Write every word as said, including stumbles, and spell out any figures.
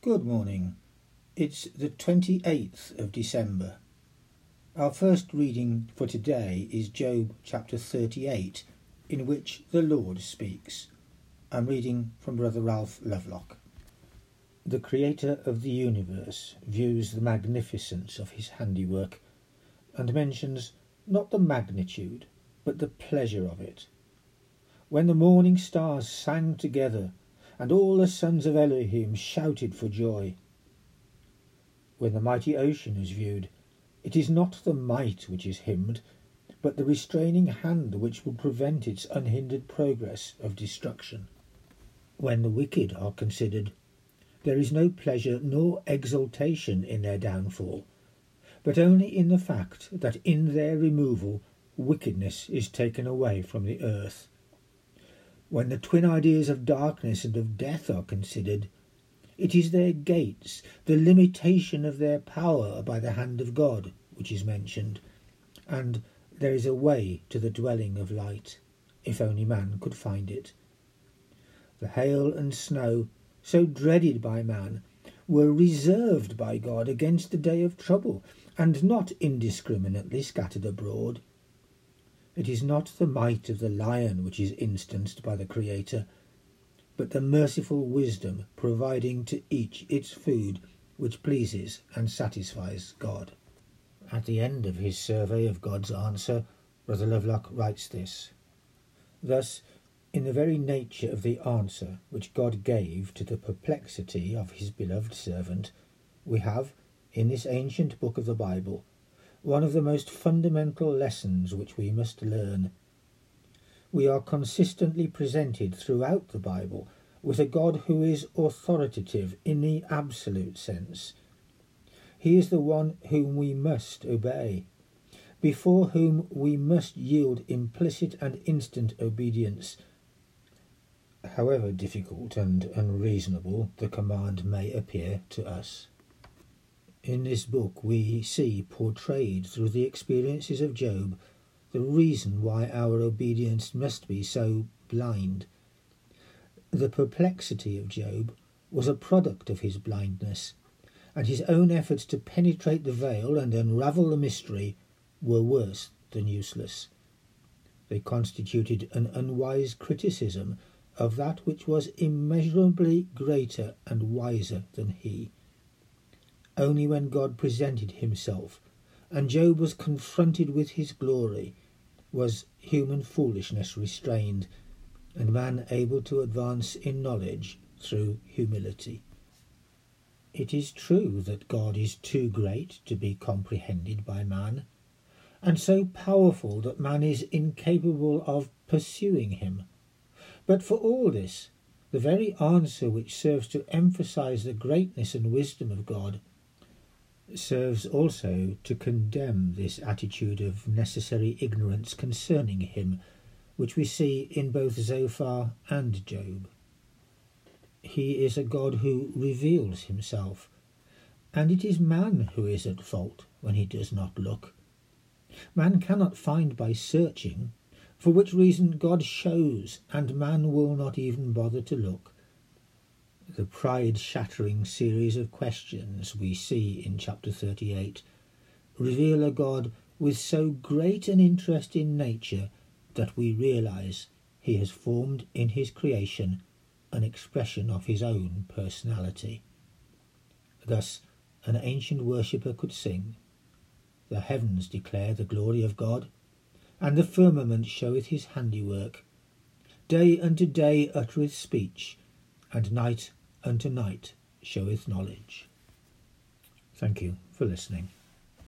Good morning. It's the twenty-eighth of December. Our first reading for today is Job chapter thirty-eight, in which the Lord speaks. I'm reading from Brother Ralph Lovelock. The Creator of the universe views the magnificence of his handiwork and mentions not the magnitude, but the pleasure of it. When the morning stars sang together, and all the sons of Elohim shouted for joy. When the mighty ocean is viewed, it is not the might which is hymned, but the restraining hand which will prevent its unhindered progress of destruction. When the wicked are considered, there is no pleasure nor exultation in their downfall, but only in the fact that in their removal wickedness is taken away from the earth. When the twin ideas of darkness and of death are considered, it is their gates, the limitation of their power by the hand of God, which is mentioned, and there is a way to the dwelling of light, if only man could find it. The hail and snow, so dreaded by man, were reserved by God against the day of trouble, and not indiscriminately scattered abroad. It is not the might of the lion which is instanced by the Creator, but the merciful wisdom providing to each its food which pleases and satisfies God. At the end of his survey of God's answer, Brother Lovelock writes this: Thus, in the very nature of the answer which God gave to the perplexity of his beloved servant, we have, in this ancient book of the Bible, one of the most fundamental lessons which we must learn. We are consistently presented throughout the Bible with a God who is authoritative in the absolute sense. He is the one whom we must obey, before whom we must yield implicit and instant obedience, however difficult and unreasonable the command may appear to us. In this book we see portrayed through the experiences of Job the reason why our obedience must be so blind. The perplexity of Job was a product of his blindness, and his own efforts to penetrate the veil and unravel the mystery were worse than useless. They constituted an unwise criticism of that which was immeasurably greater and wiser than he. Only when God presented himself, and Job was confronted with his glory, was human foolishness restrained, and man able to advance in knowledge through humility. It is true that God is too great to be comprehended by man, and so powerful that man is incapable of pursuing him. But for all this, the very answer which serves to emphasize the greatness and wisdom of God serves also to condemn this attitude of necessary ignorance concerning him, which we see in both Zophar and Job. He is a God who reveals himself, and it is man who is at fault when he does not look. Man cannot find by searching, for which reason God shows, and man will not even bother to look. The pride-shattering series of questions we see in chapter thirty-eight reveal a God with so great an interest in nature that we realise he has formed in his creation an expression of his own personality. Thus an ancient worshipper could sing, "The heavens declare the glory of God, and the firmament showeth his handiwork. Day unto day uttereth speech, and night unto night showeth knowledge." Thank you for listening.